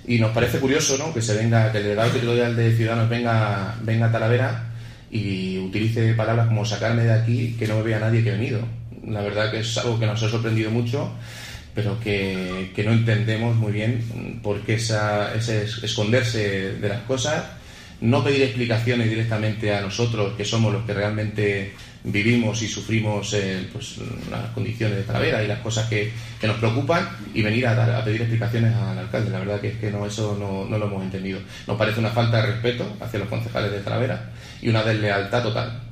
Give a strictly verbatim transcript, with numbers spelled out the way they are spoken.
Y nos parece curioso, ¿no?, que se venga, que el delegado territorial de Ciudadanos venga, venga a Talavera y utilice palabras como sacarme de aquí, que no me vea nadie que he venido. La verdad que es algo que nos ha sorprendido mucho, pero que, que no entendemos muy bien por qué esa, ese esconderse de las cosas, no pedir explicaciones directamente a nosotros, que somos los que realmente vivimos y sufrimos eh, pues, las condiciones de Talavera y las cosas que, que nos preocupan, y venir a, dar, a pedir explicaciones al alcalde. La verdad que es que no, eso no, no lo hemos entendido. Nos parece una falta de respeto hacia los concejales de Talavera y una deslealtad total.